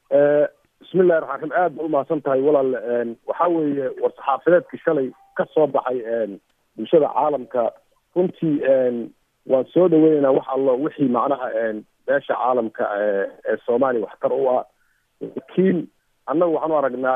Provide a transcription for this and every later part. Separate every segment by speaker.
Speaker 1: بسم الله الرحمن الرحيم aad u mahadsantahay walaal waxa weeye war-saxaafadeedkii shalay ka soo baxay bulshada caalamka runtii waan soo dhaweynaynaa wax allo wixii macnaha beesha caalamka ee Soomaaliya waxtar u ah laakiin annagu waxaan u aragnaa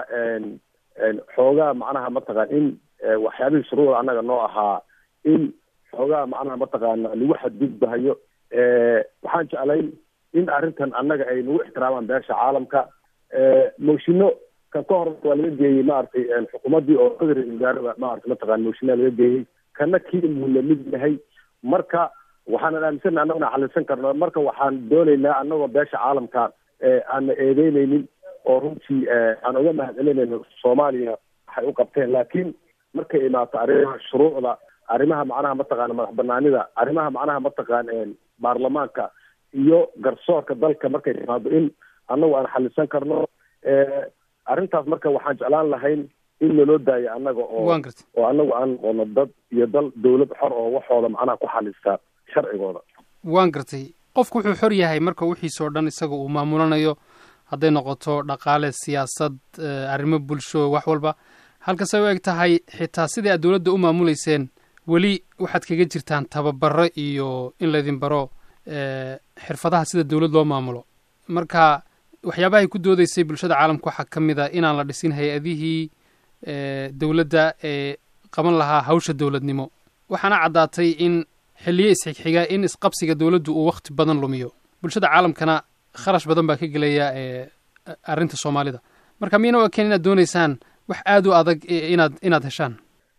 Speaker 1: xoogaa macnaha mataqaan in waxyaabihii shuruucda annaga noo ahaa in xoogaa macnaha mataqaan lagu xadgudbahayo waxaan jeclay in arrintan annaga ay nagu ixtiraamaan beesha caalamka moshino kan ka hor waa laga geeyey maaragtay xukuumaddii oo qadar wasaarada maaragtay mataqaan moshina laga geeyey kana kii muu lamid yahay marka waxaan aaminsannahay annaguna xalisan karno marka waxaan doonaynaa annagoo beesha caalamka aan eedeynaynin oo runtii aan uga mahadcelinayno Soomaaliya waxay u qabteen laakiin markay imaato arrimaha shuruucda arrimaha macnaha mataqaan madax banaanida arrimaha macnaha mataqaan baarlamaanka iyo garsoorka dalka markay timaado in annagu aan xalisan karno arrintaas marka waxaan jeclaan lahayn in loo daayo annaga oo annagu aan noqono dad iyo dal dawlad xor oo waxooda macnaha ku xalista sharcigooda
Speaker 2: waan gartay qofku wuxuu xor yahay marka wixiisoo dhan isaga uu maamulanayo hadday noqoto dhaqaale siyaasad arrimo bulsho wax walba halkasay u eg tahay xitaa sidii aad dawladda u maamulayseen weli waxaad kaga jirtaan tababaro iyo in laydin baro xirfadaha sida dawlad loo maamulo marka waxyaabahay ku doodaysay bulshada caalamka waxaa ka mid a inaan la dhisin hay-adihii dawladda ee qaban lahaa hawsha dawladnimo waxaana caddaatay in xilliyo isxigxiga in isqabsiga dawladdu uu wakhti badan lumiyo bulshada caalamkana kharash badan baa ka gelaya arrinta Soomaalida marka miina waa keen inaad doonaysaan wax aad u adag inaad heshaan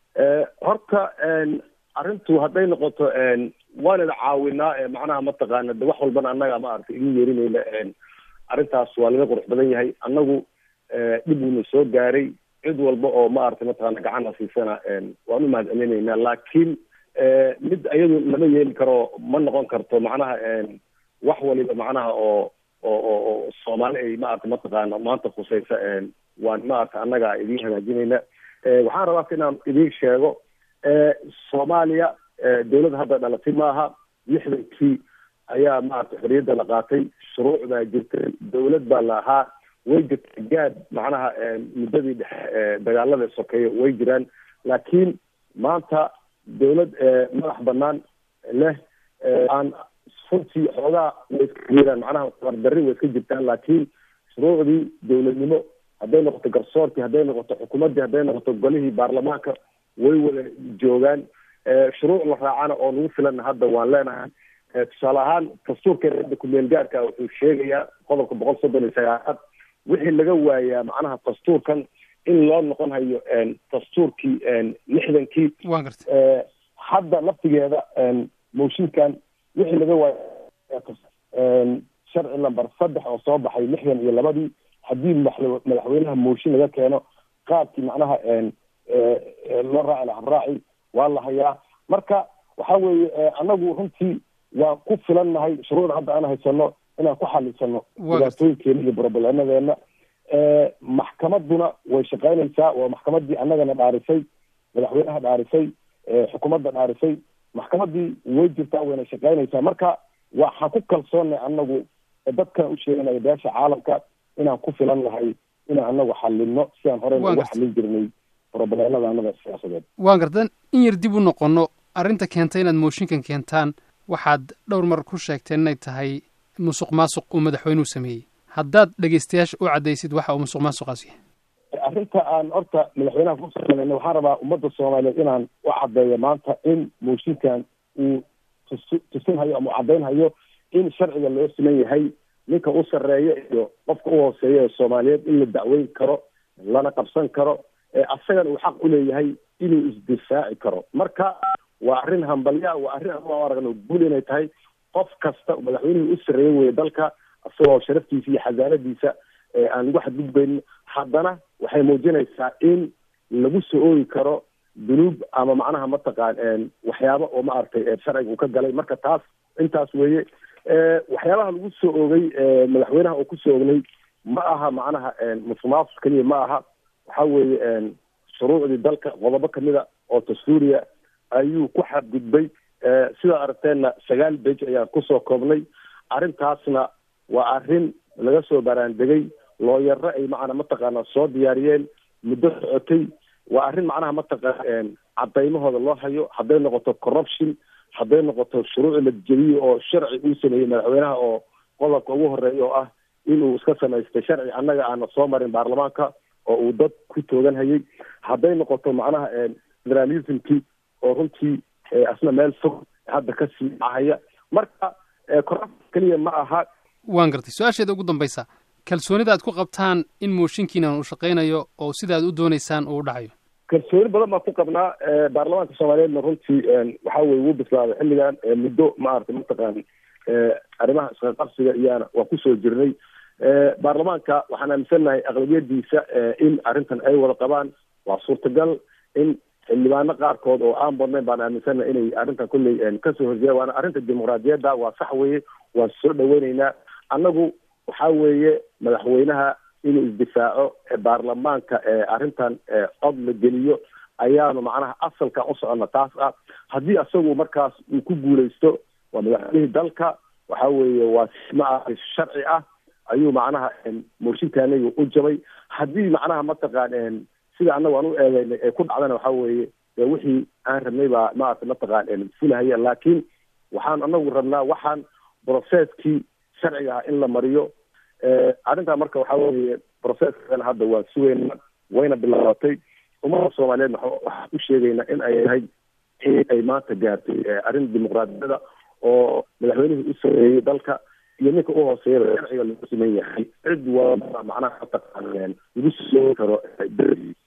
Speaker 1: horta arrintu hadday noqoto waan la caawinaa macnaha mataqaana wax walbana annaga maaragtay idin yeerinayna arrintaas waa laga qurux badan yahay annagu dib uu soo gaaray cid walba oo maaragtay mataqaana gacan asiisana waan u mahadcelinaynaa laakiin mid ayadu lama yeeli karo ma noqon karto macnaha wax waliba macnaha oo Soomaali ay maaragtay mataqaana maanta khusaysa waan maaragtay annaga idin hagaajinayna waxaan rabaa inaan idin sheego Soomaaliya dawladda hadda dhalatay maaha 60kii ayaa maaragtay xorriyadda la qaatay shuruucda jirtay dawlad baa la ahaa way jirtay gaad macnaha muddadii dhexe dagaalada sokeeye way jiraan laakiin maanta dawlad madax bannaan leh aan runtii xoogaa way iska jiraan macnaha tabardarri way iska jirtaan laakiin shuruucdii dawladnimo hadday noqoto garsoorkii hadday noqoto xukuumaddii hadday noqoto golihii baarlamaanka way wada joogaan shuruuc la raacana oo nagu filan hadda waan leenahay tusaale ahaan dastuurkeena hadda ku-meel gaarka wuxuu sheegayaa qodobka 139 wixii laga waayaa macnaha dastuurkan in loo noqon hayo dastuurkii 60kii hadda laftigeeda mooshinkan wixii laga waayaa sharci lambar 3 oo soo baxay 62 haddii madaxweynaha mooshin laga keeno qaabkii macnaha loo raaci lahaa raaci waa la hayaa marka waxa weeye annagu runtii waan ku filannahay shuruucda hadda aan haysano inaan ku xalisano dhibaatooyinkeena iyo problemadeena maxkamadduna way shaqaynaysaa waa maxkamaddii annagana dhaarisay madaxweynaha dhaarisay xukuumadda dhaarisay maxkamaddii way jirtaa wayna shaqaynaysaa marka waxaan ku kalsoonnay annagu dadkan u sheeganaya beesha caalamka inaan ku filan nahay inaan annagu xalino sidaan horey ugu xalin jirnay problemada annaga siyaasadeed
Speaker 2: waan gardan in yar dib u noqono arrinta keentay inaad mooshinkan keentaan waxaad dhowr mar ku sheegteen inay tahay musuq maasuq uu madaxweynuhu sameeyey haddaad dhegaystayaasha u caddaysid waxa uu musuq maasuqaas yahay
Speaker 1: arrinta aan horta madaxweynaha ku sameynay waxaan rabaa ummadda Soomaaliyeed inaan u caddeeyo maanta in mooshinkan uu tusinhayo ama caddaynhayo in sharciga loo siman yahay ninka u sarreeya iyo qofka u hooseeya ee Soomaaliyeed in la dacweyn karo lana qabsan karo asagana uu xaq u leeyahay inuu isdifaaci karo marka waa arrin hambalya waa arrin aan aragno guul inay tahay qof kasta madaxweynuhu u sarreeyay way dalka asagoo sharaftiisa iyo xasaanadiisa aan lagu xadgudbaynin haddana waxay muujinaysaa in lagu soo oogi karo dunuub ama macnaha mataqaan waxyaabo oo maaragtay sharciga uu ka galay marka taas intaas weeye waxyaabaha lagu soo oogay madaxweynaha uu ku soo ognay ma aha macnaha musuqmaasuq keliya ma aha waxa weeye shuruucdii dalka qodobo kamida oo dastuuriya ayuu ku xadgudbay sida aragteenna 9 page ayaan kusoo koobnay arrintaasna waa arrin laga soo baraandegay looyaro ay macnaha mataqaana soo diyaariyeen muddo socotay waa arrin macnaha mataqaana cadaymahooda loo hayo hadday noqoto corruption hadday noqoto shuruuc la jebiyo oo sharci uu sameeyey madaxweynaha oo qodobka ugu horeeya oo ah inuu iska samaystay sharci annaga aana soo marin baarlamaanka oo uu dad ku toogan hayay hadday noqoto macnaha federalismkii oo runtii asna meel fog hadda ka sii dhacaya marka corruption keliya ma aha.
Speaker 2: waan gartay su-aasheeda ugu dambaysa kalsoonida aad ku qabtaan in mooshinkiinan uu shaqaynayo oo sida aad u doonaysaan uu dhacayo.
Speaker 1: kalsooni badan baan ku qabnaa baarlamaanka soomaaliyeedna runtii waxa weye wuu bislaaday xilligan muddo maaragtay mataqaan arrimaha isqaqabsiga iyaana waa kusoo jirnay baarlamaanka waxaan aaminsannahay aqlabiyadiisa in arrintan ay wada qabaan waa suurtagal in xildhibaano qaarkood oo aan badnayn baan aaminsannahay inay arrintan kolley kasoo horjeeda waana arrinta dimuqraadiyadda waa sax weeye waan soo dhaweyneynaa annagu waxaa weeye madaxweynaha inuu isdifaaco baarlamaanka arrintan cod la geliyo ayaanu macnaha asalkan u soconna taas ah haddii isagu markaas uu ku guulaysto waa madaxweynihii dalka waxa weeye waa maaragtay sharci ah ayuu macnaha mooshinkaaniga u jabay haddii macnaha mataqaan sida annagu aan u eedeynay ee ku dhacdana waxa weeye wixii aan rabnay baa maaragtay mataqaan fulahaya laakiin waxaan anagu rabnaa waxaan processkii sharciga ah in la mariyo arrintaa marka waxa weeye processkana hadda waa sugeynaa wayna bilaabatay ummadda soomaaliyeed waxaan u sheegaynaa in ay tahay in ay maanta gaartay arrin dimuqraadiyada oo madaxweynihii u sameeyey dalka iyo ninka u hooseeyaba sharciga lagu sameyn yahay cid walba macnaha mataqaan lagu soo karo